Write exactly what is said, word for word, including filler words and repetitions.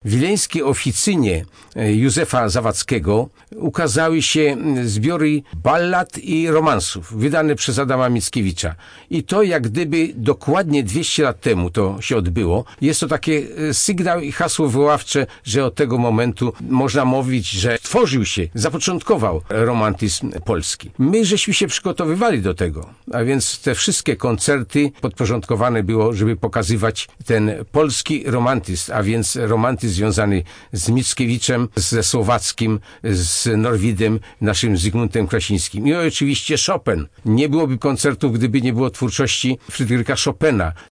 W wileńskiej oficynie Józefa Zawadzkiego ukazały się zbiory ballad i romansów wydane przez Adama Mickiewicza. I to jak gdyby dokładnie dwieście lat temu to się odbyło. Jest to takie sygnał i hasło wywoławcze, że od tego momentu można mówić, że tworzył się, zapoczątkował romantyzm polski. My żeśmy się przygotowywali do tego, a więc te wszystkie koncerty podporządkowane było, żeby pokazywać ten polski romantyzm, a więc romantyzm związany z Mickiewiczem, ze Słowackim, z Norwidem, naszym Zygmuntem Krasińskim. I oczywiście Chopin. Nie byłoby koncertów, gdyby nie było twórczości Fryderyka Chopina.